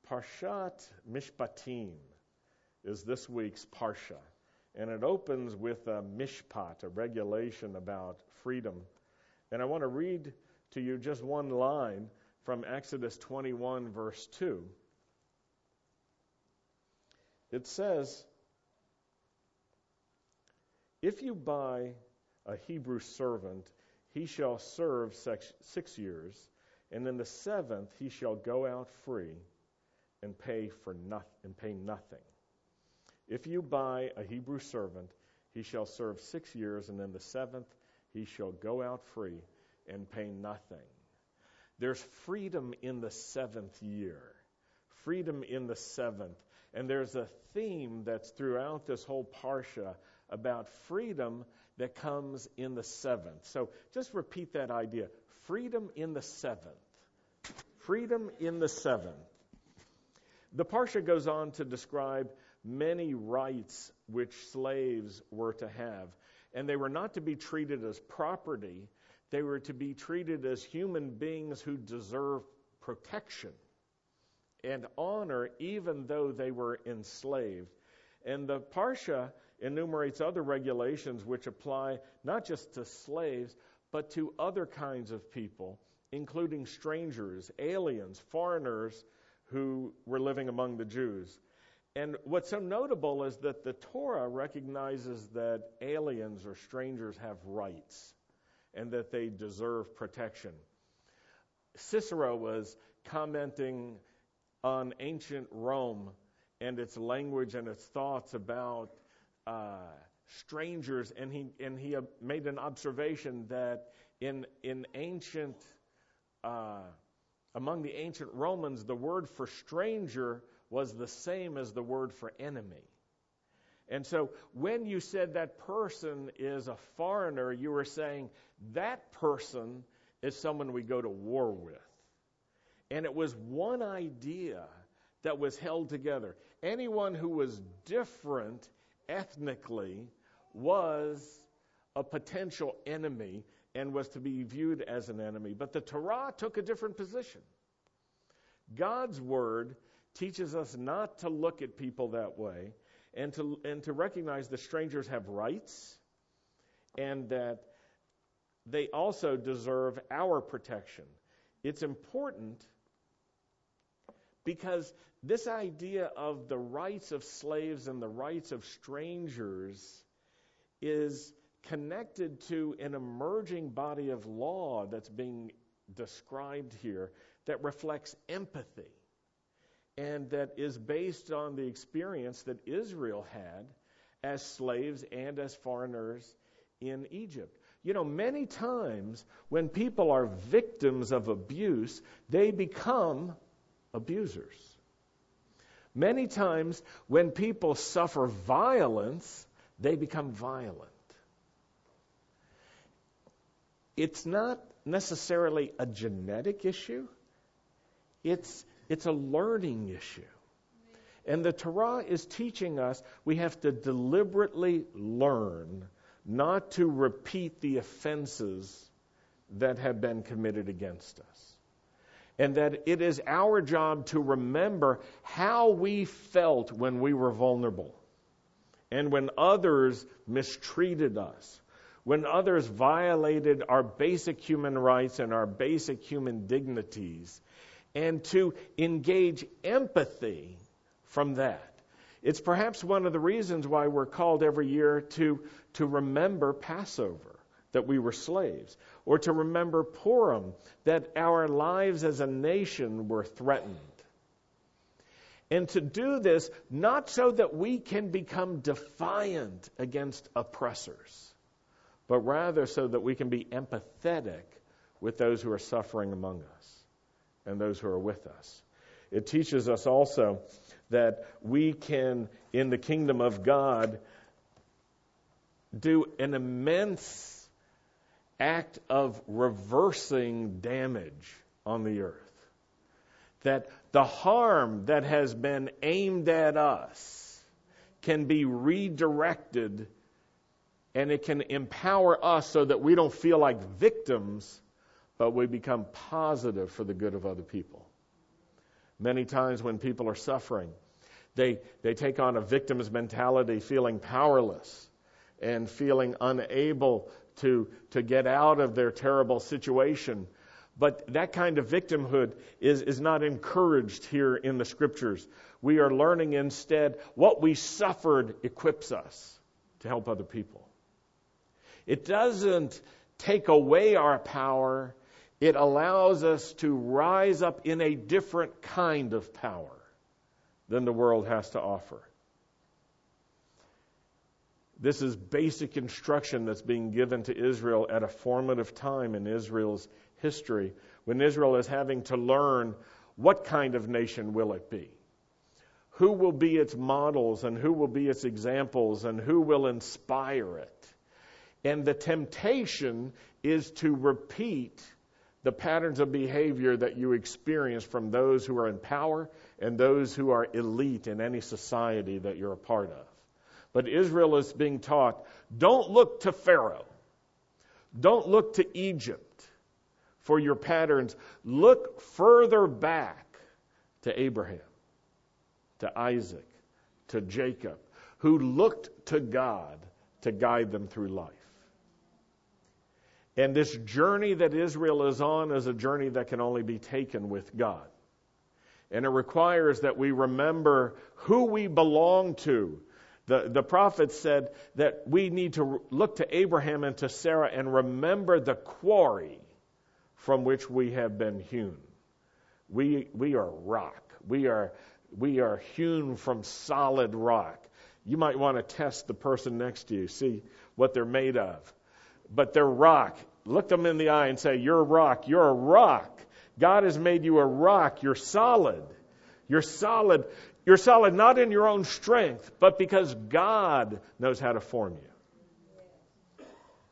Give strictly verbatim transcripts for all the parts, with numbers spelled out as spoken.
Parshat Mishpatim is this week's Parsha, and it opens with a mishpat, a regulation about freedom. And I want to read to you just one line from Exodus twenty-one, verse two. It says, "If you buy a Hebrew servant, he shall serve six, six years, and in the seventh he shall go out free and pay for nothing and pay nothing. If you buy a Hebrew servant, he shall serve six years, and in the seventh he shall go out free and pay nothing." There's freedom in the seventh year. Freedom in the seventh. And there's a theme that's throughout this whole Parsha about freedom that comes in the seventh. So just repeat that idea. Freedom in the seventh. Freedom in the seventh. The Parsha goes on to describe many rights which slaves were to have. And they were not to be treated as property. They were to be treated as human beings who deserve protection and honor even though they were enslaved. And the Parsha enumerates other regulations which apply not just to slaves, but to other kinds of people, including strangers, aliens, foreigners who were living among the Jews. And what's so notable is that the Torah recognizes that aliens or strangers have rights and that they deserve protection. Cicero was commenting on ancient Rome and its language and its thoughts about uh, strangers, and he and he made an observation that in in ancient uh, among the ancient Romans, the word for stranger was the same as the word for enemy. And so when you said that person is a foreigner, you were saying that person is someone we go to war with. And it was one idea that was held together. Anyone who was different ethnically was a potential enemy and was to be viewed as an enemy. But the Torah took a different position. God's word teaches us not to look at people that way, and to and to recognize that strangers have rights and that they also deserve our protection. It's important because this idea of the rights of slaves and the rights of strangers is connected to an emerging body of law that's being described here that reflects empathy and that is based on the experience that Israel had as slaves and as foreigners in Egypt. You know, many times when people are victims of abuse, they become abusers. Many times when people suffer violence, they become violent. It's not necessarily a genetic issue. It's it's a learning issue. And the Torah is teaching us we have to deliberately learn not to repeat the offenses that have been committed against us. And that it is our job to remember how we felt when we were vulnerable and when others mistreated us, when others violated our basic human rights and our basic human dignities, and to engage empathy from that. It's perhaps one of the reasons why we're called every year to, to remember Passover, that we were slaves, or to remember Purim, that our lives as a nation were threatened. And to do this not so that we can become defiant against oppressors, but rather so that we can be empathetic with those who are suffering among us and those who are with us. It teaches us also that we can, in the kingdom of God, do an immense act of reversing damage on the earth. That the harm that has been aimed at us can be redirected, and it can empower us so that we don't feel like victims, but we become positive for the good of other people. Many times when people are suffering, they, they take on a victim's mentality, feeling powerless and feeling unable to, to get out of their terrible situation. But that kind of victimhood is, is not encouraged here in the Scriptures. We are learning instead what we suffered equips us to help other people. It doesn't take away our power. It allows us to rise up in a different kind of power than the world has to offer. This is basic instruction that's being given to Israel at a formative time in Israel's history, when Israel is having to learn what kind of nation will it be, who will be its models and who will be its examples and who will inspire it. And the temptation is to repeat the patterns of behavior that you experience from those who are in power and those who are elite in any society that you're a part of. But Israel is being taught, don't look to Pharaoh. Don't look to Egypt for your patterns. Look further back to Abraham, to Isaac, to Jacob, who looked to God to guide them through life. And this journey that Israel is on is a journey that can only be taken with God. And it requires that we remember who we belong to. The, the prophet said that we need to look to Abraham and to Sarah and remember the quarry from which we have been hewn. We we are rock. We are we are hewn from solid rock. You might want to test the person next to you, see what they're made of. But they're rock. Look them in the eye and say, you're a rock. You're a rock. God has made you a rock. You're solid. You're solid. You're solid not in your own strength, but because God knows how to form you.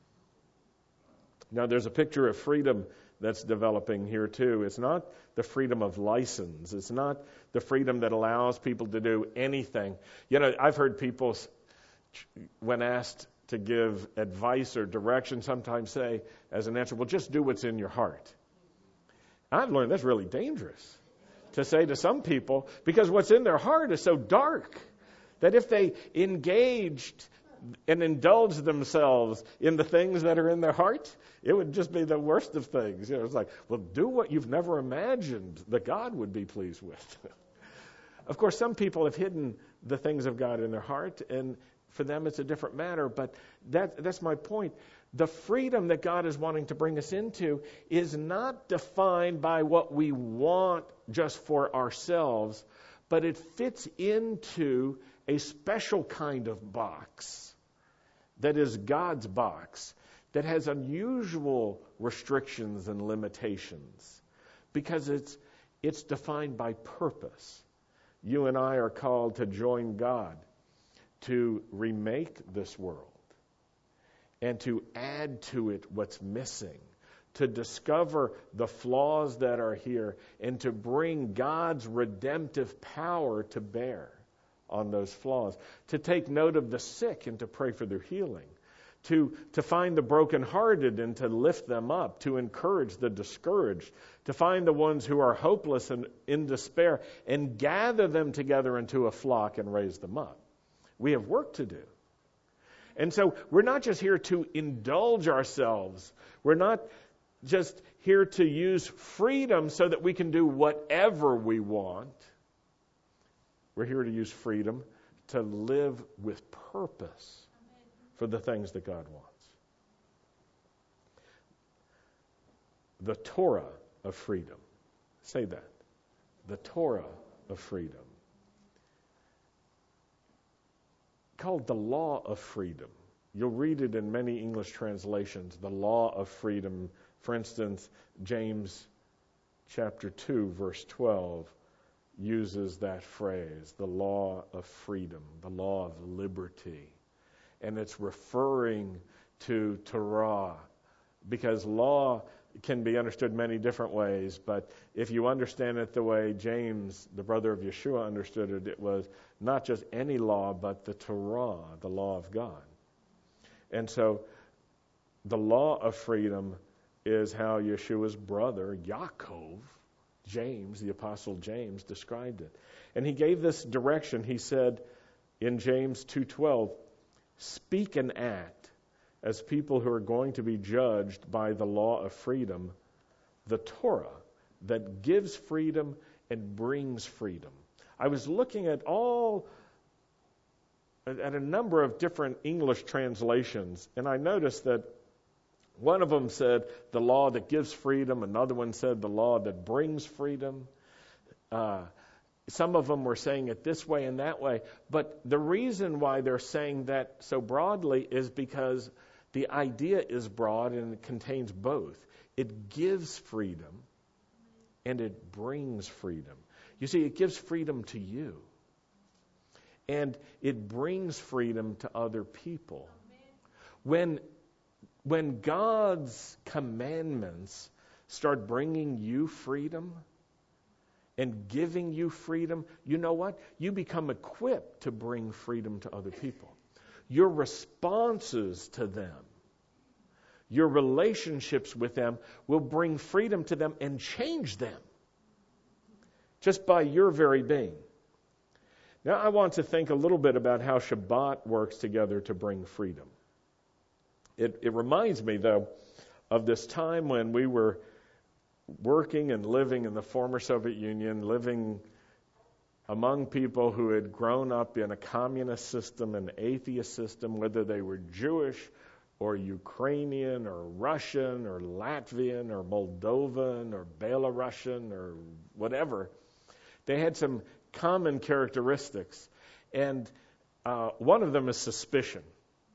Now, there's a picture of freedom that's developing here too. It's not the freedom of license. It's not the freedom that allows people to do anything. You know, I've heard people, when asked to give advice or direction, sometimes say as an answer, well, just do what's in your heart. I've learned that's really dangerous to say to some people, because what's in their heart is so dark that if they engaged and indulged themselves in the things that are in their heart, it would just be the worst of things. You know, it's like, well, do what you've never imagined that God would be pleased with. Of course, some people have hidden the things of God in their heart, and for them it's a different matter, but that, that's my point. The freedom that God is wanting to bring us into is not defined by what we want just for ourselves, but it fits into a special kind of box that is God's box, that has unusual restrictions and limitations, because it's it's defined by purpose. You and I are called to join God to remake this world and to add to it what's missing, to discover the flaws that are here and to bring God's redemptive power to bear on those flaws, to take note of the sick and to pray for their healing, to, to find the brokenhearted and to lift them up, to encourage the discouraged, to find the ones who are hopeless and in despair and gather them together into a flock and raise them up. We have work to do. And so we're not just here to indulge ourselves. We're not just here to use freedom so that we can do whatever we want. We're here to use freedom to live with purpose for the things that God wants. The Torah of freedom. Say that. The Torah of freedom. Called the law of freedom. You'll read it in many English translations, the law of freedom. For instance, James chapter two, verse twelve, uses that phrase, the law of freedom, the law of liberty. And it's referring to Torah, because law can be understood many different ways, but if you understand it the way James, the brother of Yeshua, understood it, it was not just any law, but the Torah, the law of God. And so the law of freedom is how Yeshua's brother, Yaakov, James, the Apostle James, described it. And he gave this direction. He said in James two twelve, speak and act as people who are going to be judged by the law of freedom, the Torah, that gives freedom and brings freedom. I was looking at all, at a number of different English translations, and I noticed that one of them said the law that gives freedom, another one said the law that brings freedom. Uh, some of them were saying it this way and that way, but the reason why they're saying that so broadly is because the idea is broad and it contains both. It gives freedom and it brings freedom. You see, it gives freedom to you. And it brings freedom to other people. When, when God's commandments start bringing you freedom and giving you freedom, you know what? You become equipped to bring freedom to other people. Your responses to them, your relationships with them will bring freedom to them and change them just by your very being. Now, I want to think a little bit about how Shabbat works together to bring freedom. It, it reminds me, though, of this time when we were working and living in the former Soviet Union, living among people who had grown up in a communist system, an atheist system, whether they were Jewish or Ukrainian or Russian or Latvian or Moldovan or Belarusian or whatever. They had some common characteristics, and uh, one of them is suspicion.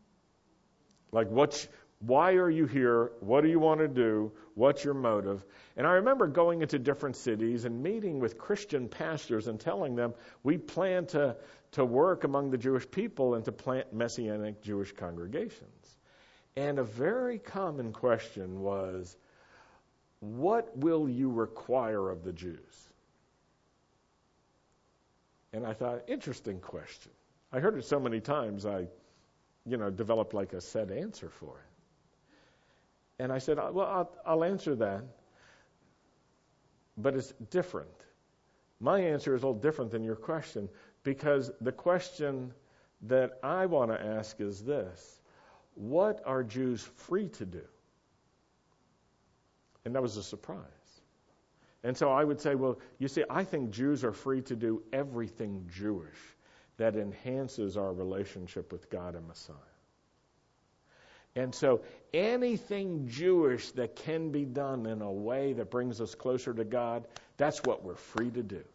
Like, what's, why are you here? What do you want to do? What's your motive? And I remember going into different cities and meeting with Christian pastors and telling them we plan to, to work among the Jewish people and to plant Messianic Jewish congregations. And a very common question was, what will you require of the Jews? And I thought, interesting question. I heard it so many times, I, you know, developed like a set answer for it. And I said, well, I'll, I'll answer that, but it's different. My answer is a little different than your question, because the question that I want to ask is this: what are Jews free to do? And that was a surprise. And so I would say, well, you see, I think Jews are free to do everything Jewish that enhances our relationship with God and Messiah. And so anything Jewish that can be done in a way that brings us closer to God, that's what we're free to do.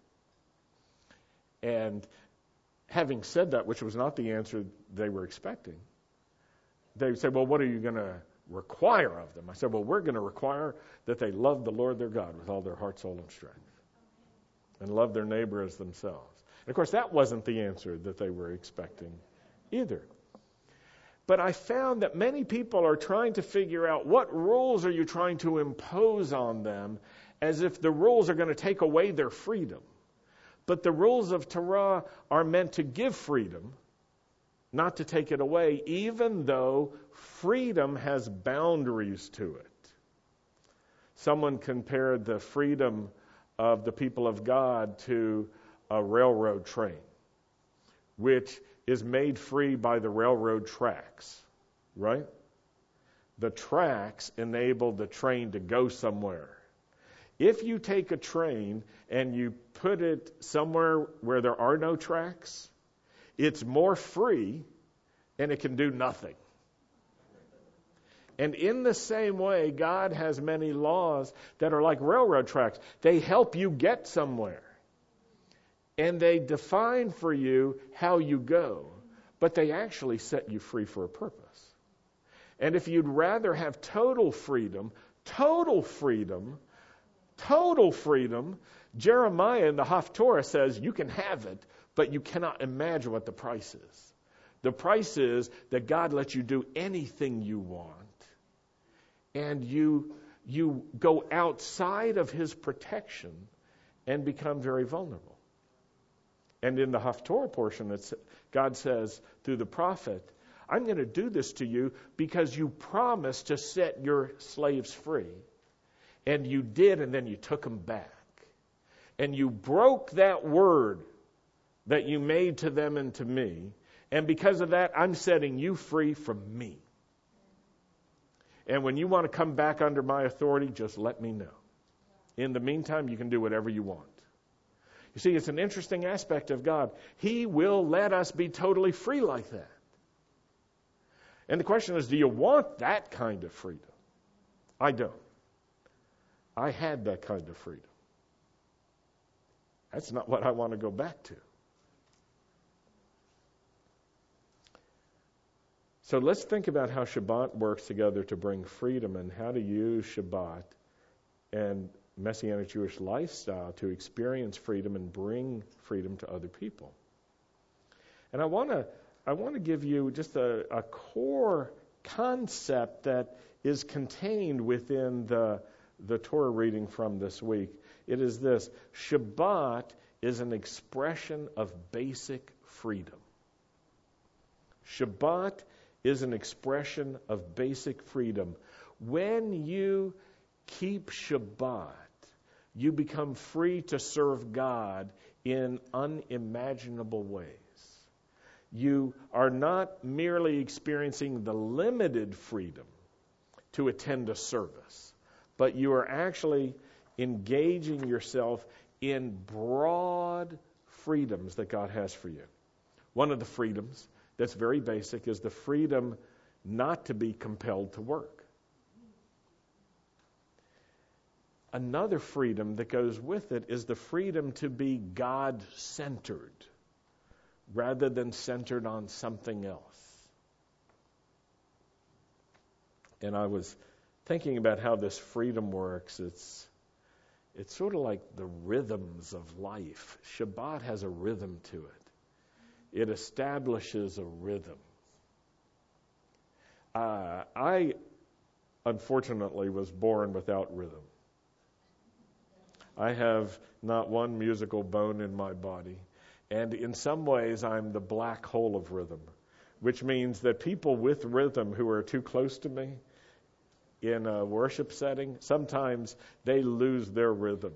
And having said that, which was not the answer they were expecting, they said, well, what are you going to require of them? I said, well, we're going to require that they love the Lord their God with all their heart, soul, and strength, and love their neighbor as themselves. And of course, that wasn't the answer that they were expecting either. But I found that many people are trying to figure out, what rules are you trying to impose on them, as if the rules are going to take away their freedom. But the rules of Torah are meant to give freedom, not to take it away, even though freedom has boundaries to it. Someone compared the freedom of the people of God to a railroad train, which is made free by the railroad tracks, right? The tracks enable the train to go somewhere. If you take a train and you put it somewhere where there are no tracks, it's more free and it can do nothing. And in the same way, God has many laws that are like railroad tracks. They help you get somewhere. And they define for you how you go. But they actually set you free for a purpose. And if you'd rather have total freedom, total freedom, total freedom, Jeremiah in the Haftorah says you can have it, but you cannot imagine what the price is. The price is that God lets you do anything you want. And you, you go outside of His protection and become very vulnerable. And in the Haftorah portion, it's, God says through the prophet, I'm going to do this to you because you promised to set your slaves free. And you did, and then you took them back. and you broke that word that you made to them and to me, and because of that, I'm setting you free from me. And when you want to come back under my authority, just let me know. In the meantime, you can do whatever you want. You see, it's an interesting aspect of God. He will let us be totally free like that. And the question is, do you want that kind of freedom? I don't. I had that kind of freedom. That's not what I want to go back to. So let's think about how Shabbat works together to bring freedom and how to use Shabbat and Messianic Jewish lifestyle to experience freedom and bring freedom to other people. And I want to I want to give you just a, a core concept that is contained within the, the Torah reading from this week. It is this: Shabbat is an expression of basic freedom. Shabbat is an expression of basic freedom. When you keep Shabbat, you become free to serve God in unimaginable ways. You are not merely experiencing the limited freedom to attend a service, but you are actually engaging yourself in broad freedoms that God has for you. One of the freedoms that's very basic is the freedom not to be compelled to work. Another freedom that goes with it is the freedom to be God-centered rather than centered on something else. And I was thinking about how this freedom works. It's it's sort of like the rhythms of life. Shabbat has a rhythm to it. It establishes a rhythm. Uh, I, unfortunately, was born without rhythm. I have not one musical bone in my body. And in some ways, I'm the black hole of rhythm, which means that people with rhythm who are too close to me in a worship setting, sometimes they lose their rhythm.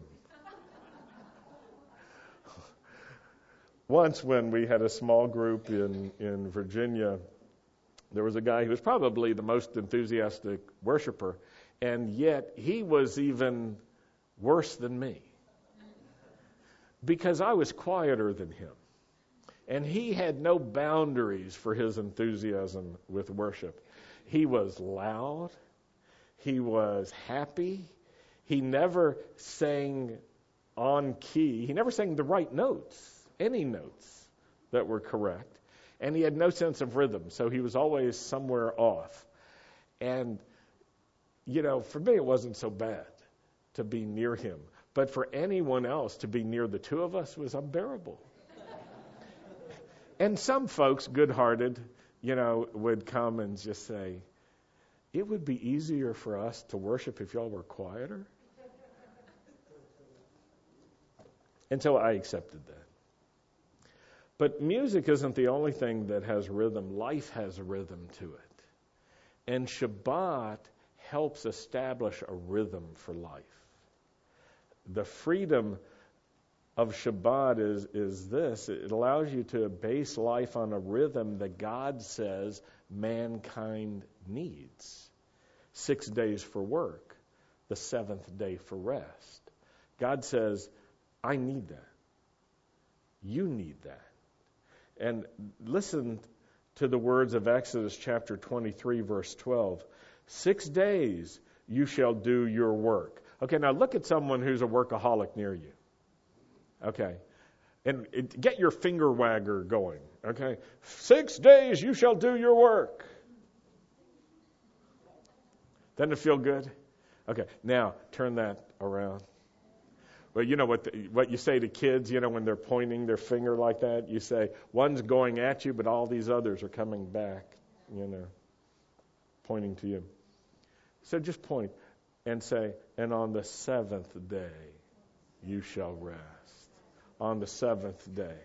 Once when we had a small group in, in Virginia, there was a guy who was probably the most enthusiastic worshiper, and yet he was even worse than me because I was quieter than him. And he had no boundaries for his enthusiasm with worship. He was loud. He was happy. He never sang on key. He never sang the right notes. Any notes that were correct. And he had no sense of rhythm, so he was always somewhere off. And, you know, for me it wasn't so bad to be near him. But for anyone else to be near the two of us was unbearable. And some folks, good-hearted, you know, would come and just say, it would be easier for us to worship if y'all were quieter. And so I accepted that. But music isn't the only thing that has rhythm. Life has a rhythm to it. And Shabbat helps establish a rhythm for life. The freedom of Shabbat is, is this. It allows you to base life on a rhythm that God says mankind needs. Six days for work, the seventh day for rest. God says, I need that. You need that. And listen to the words of Exodus chapter twenty-three, verse twelve. Six days you shall do your work. Okay, now look at someone who's a workaholic near you. Okay. And it, get your finger wagger going. Okay. Six days you shall do your work. Doesn't it feel good? Okay. Now, turn that around. Well, you know what the, what you say to kids, you know, when they're pointing their finger like that? You say, one's going at you, but all these others are coming back, you know, pointing to you. So just point and say, and on the seventh day you shall rest. On the seventh day.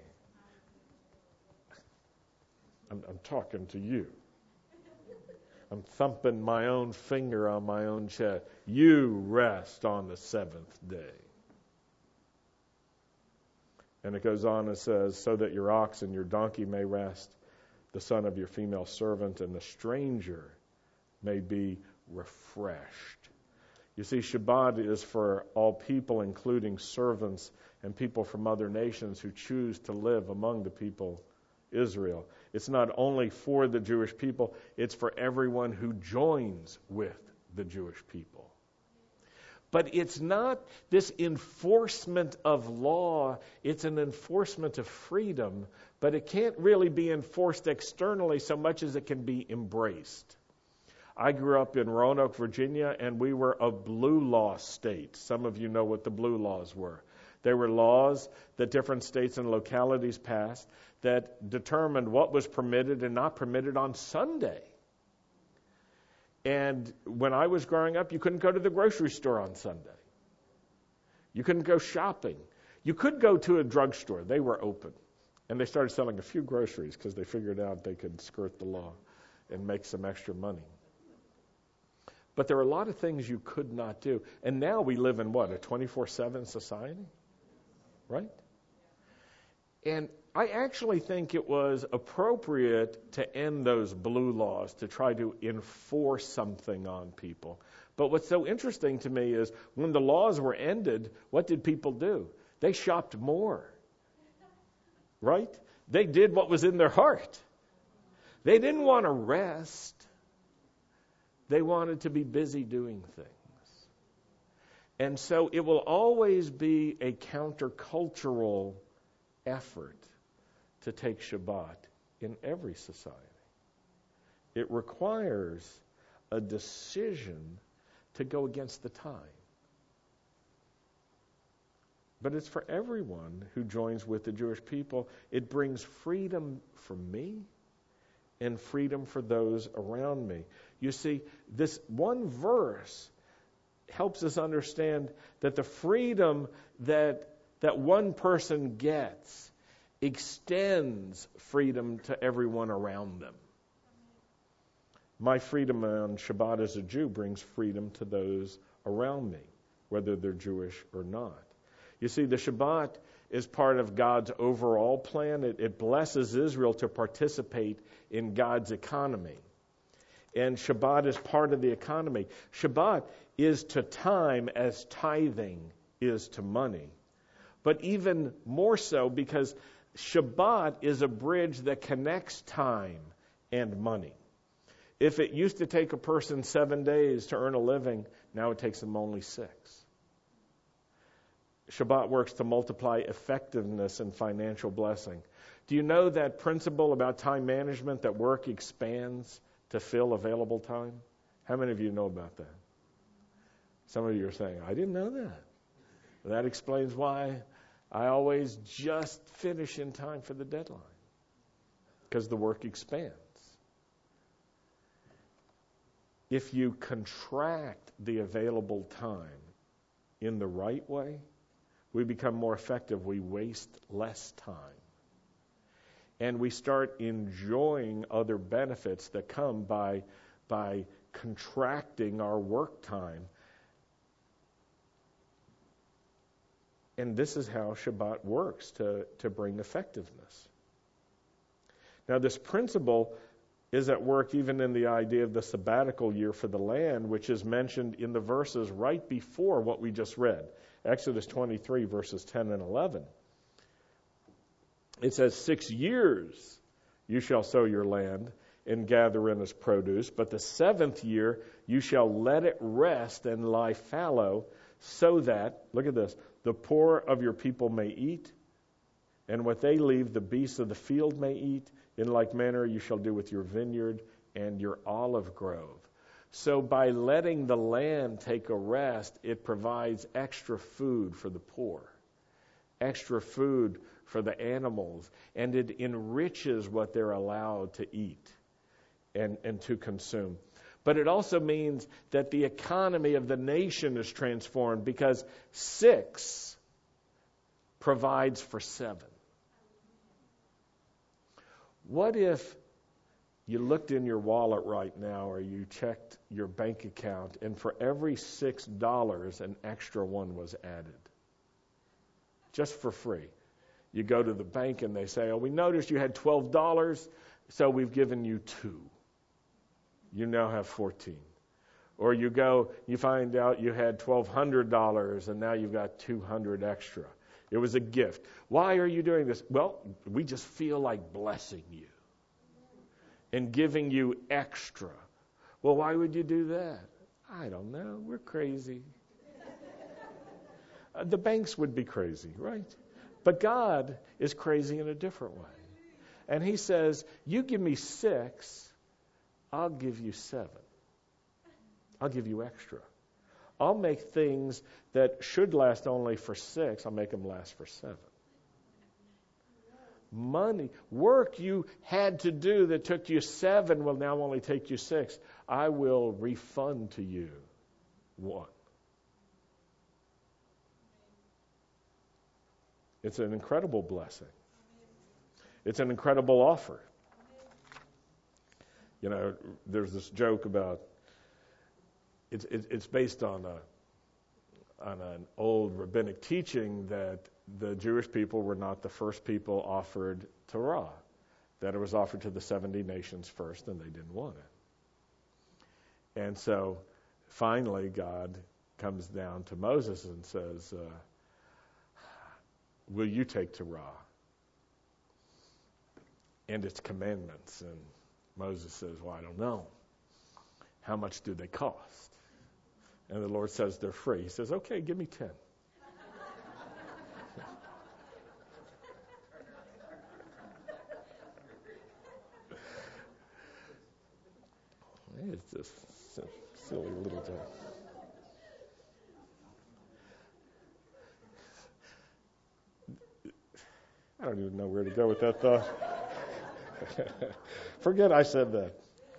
I'm, I'm talking to you. I'm thumping my own finger on my own chest. You rest on the seventh day. And it goes on and says, so that your ox and your donkey may rest, the son of your female servant and the stranger may be refreshed. You see, Shabbat is for all people, including servants and people from other nations who choose to live among the people Israel. It's not only for the Jewish people, it's for everyone who joins with the Jewish people. But it's not this enforcement of law, it's an enforcement of freedom, but it can't really be enforced externally so much as it can be embraced. I grew up in Roanoke, Virginia, and we were a blue law state. Some of you know what the blue laws were. They were laws that different states and localities passed that determined what was permitted and not permitted on Sunday. And when I was growing up, you couldn't go to the grocery store on Sunday. You couldn't go shopping. You could go to a drugstore. They were open. And they started selling a few groceries because they figured out they could skirt the law and make some extra money. But there are a lot of things you could not do. And now we live in what, a twenty-four seven society? Right? And I actually think it was appropriate to end those blue laws to try to enforce something on people. But what's so interesting to me is when the laws were ended, what did people do? They shopped more. Right? They did what was in their heart. They didn't want to rest. They wanted to be busy doing things. And so it will always be a countercultural effort to take Shabbat in every society. It requires a decision to go against the time. But it's for everyone who joins with the Jewish people. It brings freedom for me and freedom for those around me. You see, this one verse helps us understand that the freedom that that one person gets extends freedom to everyone around them. My freedom on Shabbat as a Jew brings freedom to those around me, whether they're Jewish or not. You see, the Shabbat is part of God's overall plan. It, it blesses Israel to participate in God's economy. And Shabbat is part of the economy. Shabbat is to time as tithing is to money. But even more so because Shabbat is a bridge that connects time and money. If it used to take a person seven days to earn a living, now it takes them only six. Shabbat works to multiply effectiveness and financial blessing. Do you know that principle about time management, that work expands to fill available time? How many of you know about that? Some of you are saying, I didn't know that. That explains why I always just finish in time for the deadline, because the work expands. If you contract the available time in the right way, we become more effective. We waste less time. And we start enjoying other benefits that come by, by contracting our work time. And this is how Shabbat works to, to bring effectiveness. Now, this principle is at work even in the idea of the sabbatical year for the land, which is mentioned in the verses right before what we just read. Exodus twenty-three, verses ten and eleven. It says, six years you shall sow your land and gather in its produce, but the seventh year you shall let it rest and lie fallow, so that, look at this, the poor of your people may eat, and what they leave the beasts of the field may eat. In like manner you shall do with your vineyard and your olive grove. So by letting the land take a rest, it provides extra food for the poor, extra food for the animals, and it enriches what they're allowed to eat and, and to consume. But it also means that the economy of the nation is transformed, because six provides for seven. What if you looked in your wallet right now, or you checked your bank account, and for every six dollars an extra one was added? Just for free. You go to the bank and they say, oh, we noticed you had twelve dollars, so we've given you two. You now have fourteen. Or you go, you find out you had twelve hundred dollars and now you've got two hundred extra. It was a gift. Why are you doing this? Well, we just feel like blessing you and giving you extra. Well, why would you do that? I don't know. We're crazy. uh, the banks would be crazy, right? But God is crazy in a different way. And he says, you give me six, I'll give you seven. I'll give you extra. I'll make things that should last only for six, I'll make them last for seven. Money, work you had to do that took you seven will now only take you six. I will refund to you one. It's an incredible blessing. It's an incredible offer. You know, there's this joke about, it's it's based on a on an old rabbinic teaching that the Jewish people were not the first people offered Torah, that it was offered to the seventy nations first, and they didn't want it. And so finally God comes down to Moses and says, uh, will you take Torah and its commandments? And Moses says, well, I don't know. How much do they cost? And the Lord says they're free. He says, okay, give me ten. It's just a silly little thing. I don't even know where to go with that thought. Forget I said that.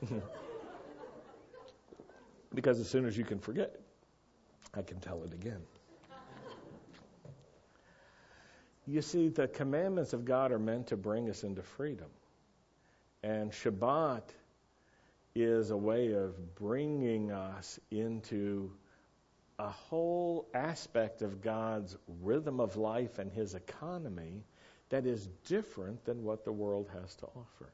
Because as soon as you can forget, I can tell it again. You see, the commandments of God are meant to bring us into freedom. And Shabbat is a way of bringing us into a whole aspect of God's rhythm of life and his economy that is different than what the world has to offer.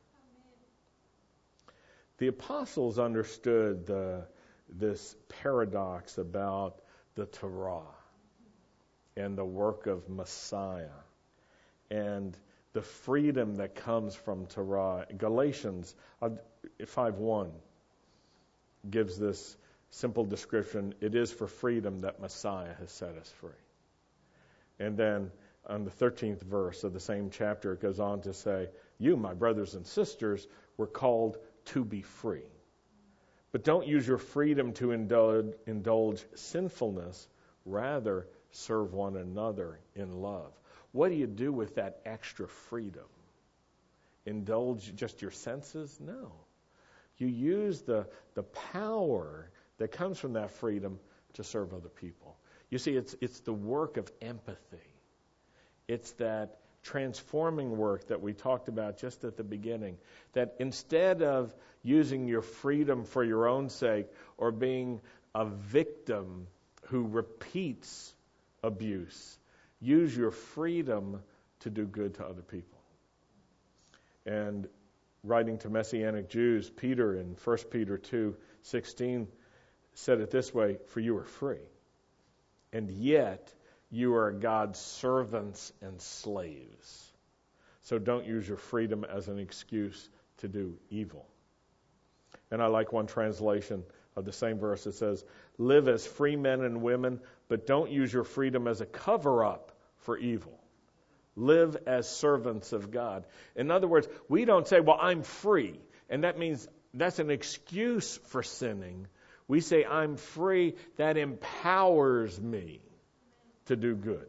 The apostles understood the, this paradox about the Torah and the work of Messiah and the freedom that comes from Torah. Galatians five one gives this simple description. It is for freedom that Messiah has set us free. And then on the thirteenth verse of the same chapter, it goes on to say, you, my brothers and sisters, were called to be free. But don't use your freedom to indulge, indulge sinfulness. Rather, serve one another in love. What do you do with that extra freedom? Indulge just your senses? No. You use the, the power that comes from that freedom to serve other people. You see, it's it's the work of empathy. It's that transforming work that we talked about just at the beginning, that instead of using your freedom for your own sake or being a victim who repeats abuse, use your freedom to do good to other people. And writing to Messianic Jews, Peter in First Peter two sixteen said it this way, for you are free, and yet you are God's servants and slaves. So don't use your freedom as an excuse to do evil. And I like one translation of the same verse. It says, live as free men and women, but don't use your freedom as a cover-up for evil. Live as servants of God. In other words, we don't say, well, I'm free, and that means that's an excuse for sinning. We say, I'm free, that empowers me to do good.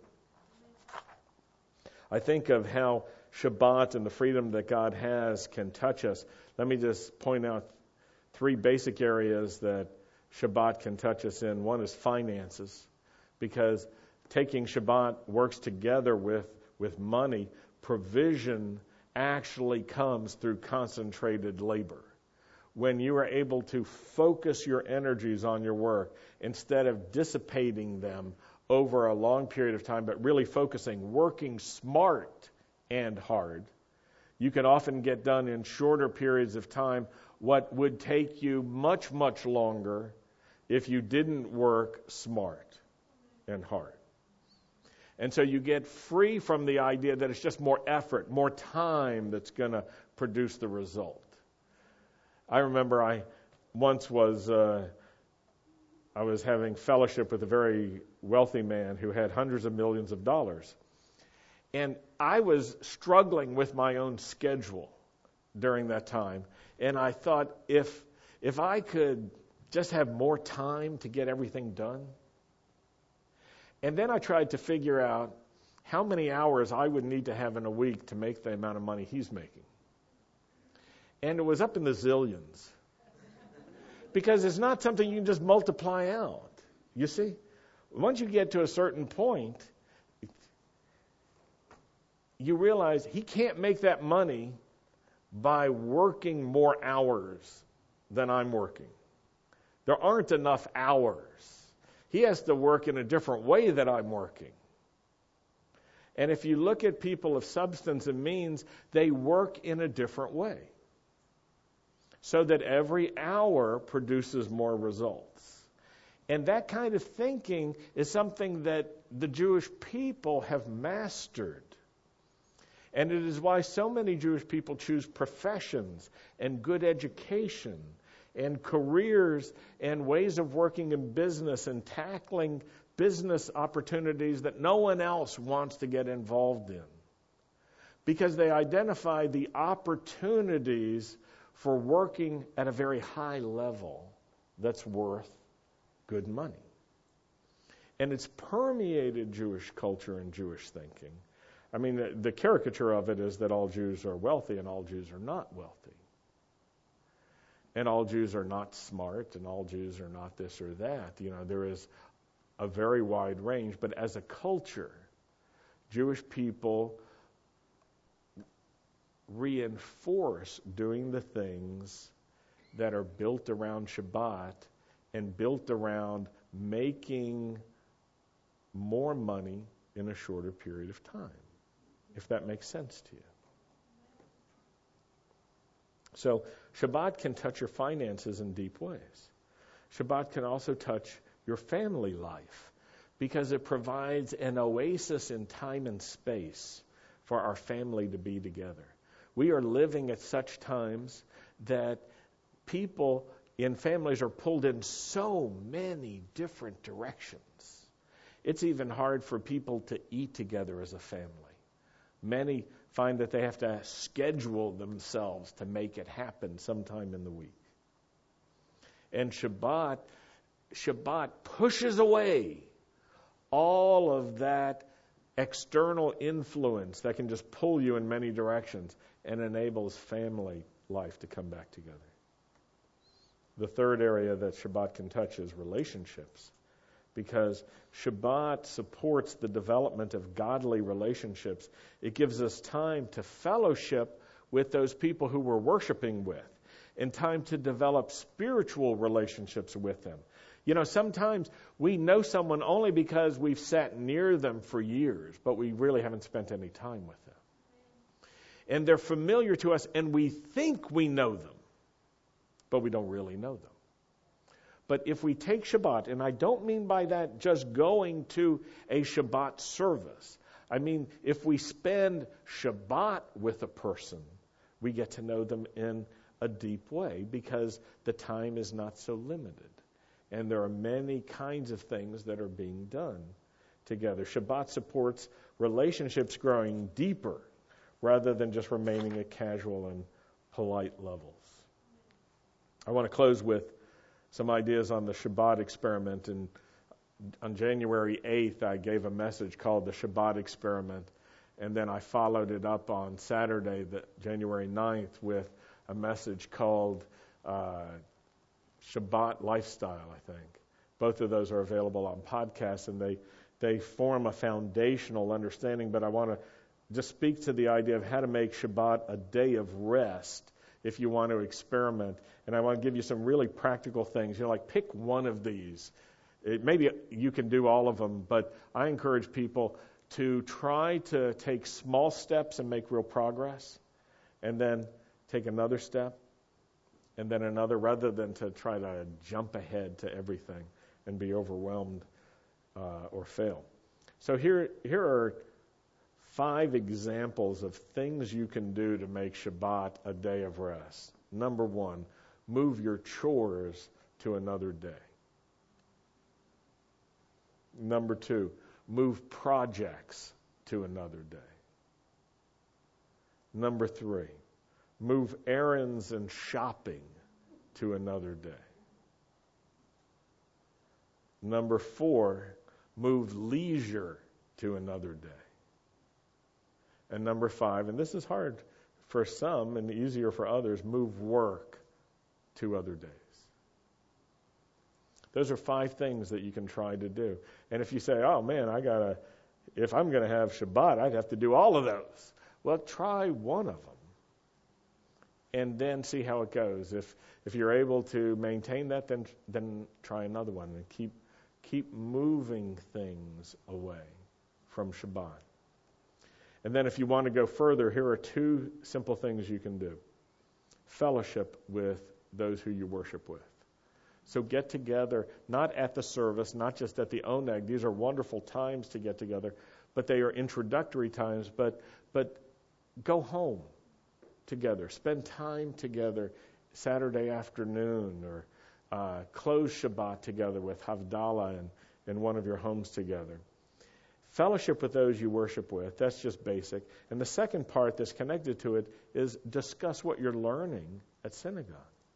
I think of how Shabbat and the freedom that God has can touch us. Let me just point out three basic areas that Shabbat can touch us in. One is finances, because taking Shabbat works together with, with money. Provision actually comes through concentrated labor. When you are able to focus your energies on your work instead of dissipating them over a long period of time, but really focusing, working smart and hard. You can often get done in shorter periods of time what would take you much, much longer if you didn't work smart and hard. And so you get free from the idea that it's just more effort, more time that's going to produce the result. I remember I once was uh, I was having fellowship with a very wealthy man who had hundreds of millions of dollars. And I was struggling with my own schedule during that time. And I thought, if if I could just have more time to get everything done. And then I tried to figure out how many hours I would need to have in a week to make the amount of money he's making. And it was up in the zillions. Because it's not something you can just multiply out. You see? Once you get to a certain point, you realize he can't make that money by working more hours than I'm working. There aren't enough hours. He has to work in a different way that I'm working. And if you look at people of substance and means, they work in a different way, so that every hour produces more results. And that kind of thinking is something that the Jewish people have mastered. And it is why so many Jewish people choose professions and good education and careers and ways of working in business and tackling business opportunities that no one else wants to get involved in. Because they identify the opportunities for working at a very high level that's worth good money. And it's permeated Jewish culture and Jewish thinking. I mean, the, the caricature of it is that all Jews are wealthy and all Jews are not wealthy. And all Jews are not smart and all Jews are not this or that. You know, there is a very wide range. But as a culture, Jewish people reinforce doing the things that are built around Shabbat and built around making more money in a shorter period of time, if that makes sense to you. So Shabbat can touch your finances in deep ways. Shabbat can also touch your family life because it provides an oasis in time and space for our family to be together. We are living at such times that people in families are pulled in so many different directions. It's even hard for people to eat together as a family. Many find that they have to schedule themselves to make it happen sometime in the week. And Shabbat, Shabbat pushes away all of that external influence that can just pull you in many directions and enables family life to come back together. The third area that Shabbat can touch is relationships, because Shabbat supports the development of godly relationships. It gives us time to fellowship with those people who we're worshiping with, and time to develop spiritual relationships with them. You know, sometimes we know someone only because we've sat near them for years, but we really haven't spent any time with them. And they're familiar to us, and we think we know them, but we don't really know them. But if we take Shabbat, and I don't mean by that just going to a Shabbat service. I mean, if we spend Shabbat with a person, we get to know them in a deep way because the time is not so limited. And there are many kinds of things that are being done together. Shabbat supports relationships growing deeper rather than just remaining at casual and polite levels. I want to close with some ideas on the Shabbat experiment. And on January eighth, I gave a message called the Shabbat experiment. And then I followed it up on Saturday, the January ninth, with a message called uh, Shabbat Lifestyle, I think. Both of those are available on podcasts, and they, they form a foundational understanding. But I want to just speak to the idea of how to make Shabbat a day of rest if you want to experiment. And I want to give you some really practical things. You know, like pick one of these. It, maybe you can do all of them, but I encourage people to try to take small steps and make real progress, and then take another step, and then another, rather than to try to jump ahead to everything and be overwhelmed uh, or fail. So here, here are five examples of things you can do to make Shabbat a day of rest. Number one, move your chores to another day. Number two, move projects to another day. Number three, move errands and shopping to another day. Number four, move leisure to another day. And number five, and this is hard for some and easier for others, move work to other days. Those are five things that you can try to do. And if you say, oh man, I gotta, if I'm going to have Shabbat, I'd have to do all of those. Well, try one of them and then see how it goes. If if you're able to maintain that, then then try another one and keep keep moving things away from Shabbat. And then if you want to go further, here are two simple things you can do. Fellowship with those who you worship with. So get together, not at the service, not just at the Oneg. These are wonderful times to get together, but they are introductory times. But but go home together. Spend time together Saturday afternoon, or uh, close Shabbat together with Havdalah in, in one of your homes together. Fellowship with those you worship with. That's just basic. And the second part that's connected to it is discuss what you're learning at synagogue,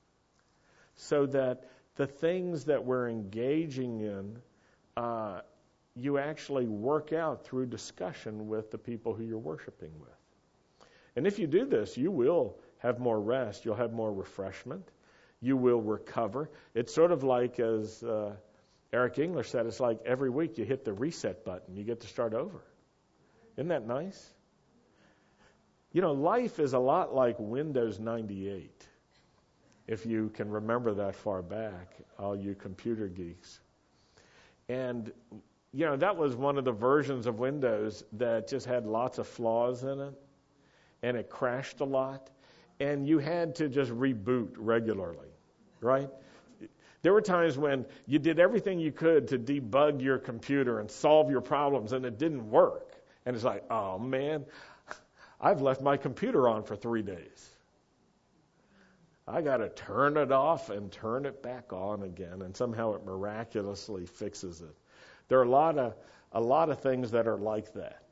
so that the things that we're engaging in, uh, you actually work out through discussion with the people who you're worshiping with. And if you do this, you will have more rest. You'll have more refreshment. You will recover. It's sort of like, as uh, Eric English said, it's like every week you hit the reset button. You get to start over. Isn't that nice? You know, life is a lot like Windows ninety-eight. If you can remember that far back, all you computer geeks. And, you know, that was one of the versions of Windows that just had lots of flaws in it, and it crashed a lot, and you had to just reboot regularly, right? There were times when you did everything you could to debug your computer and solve your problems, and it didn't work. And it's like, oh, man, I've left my computer on for three days. I got to turn it off and turn it back on again, and somehow it miraculously fixes it. There are a lot of a lot of things that are like that.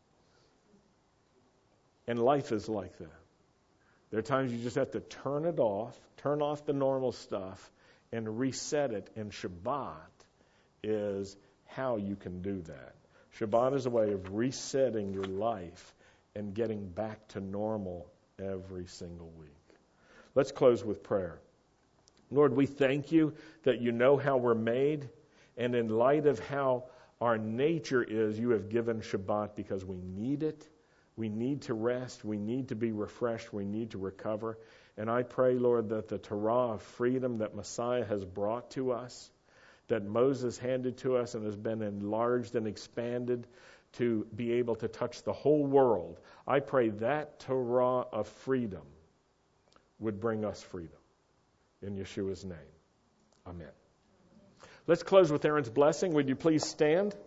And life is like that. There are times you just have to turn it off, turn off the normal stuff, and reset it. And Shabbat is how you can do that. Shabbat is a way of resetting your life and getting back to normal every single week. Let's close with prayer. Lord, we thank you that you know how we're made, and in light of how our nature is, you have given Shabbat because we need it. We need to rest. We need to be refreshed. We need to recover. And I pray, Lord, that the Torah of freedom that Messiah has brought to us, that Moses handed to us and has been enlarged and expanded to be able to touch the whole world, I pray that Torah of freedom would bring us freedom. In Yeshua's name, amen. Let's close with Aaron's blessing. Would you please stand?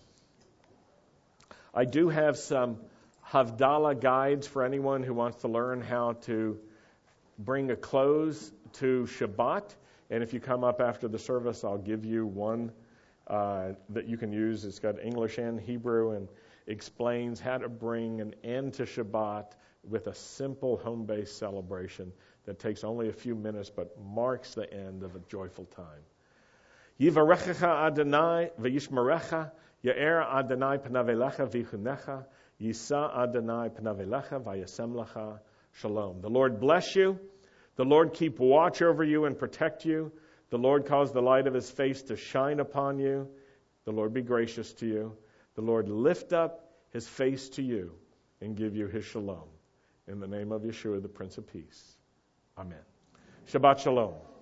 I do have some Havdalah guides for anyone who wants to learn how to bring a close to Shabbat. And if you come up after the service, I'll give you one uh, that you can use. It's got English and Hebrew and explains how to bring an end to Shabbat with a simple home-based celebration that takes only a few minutes but marks the end of a joyful time. Yivarechecha Adonai v'yishmerecha, Ya'er Adonai p'navelecha v'yichunecha, Yisa Adonai p'navelecha v'yasem lecha shalom. The Lord bless you. The Lord keep watch over you and protect you. The Lord cause the light of his face to shine upon you. The Lord be gracious to you. The Lord lift up his face to you and give you his shalom. In the name of Yeshua, the Prince of Peace. Amen. Shabbat Shalom.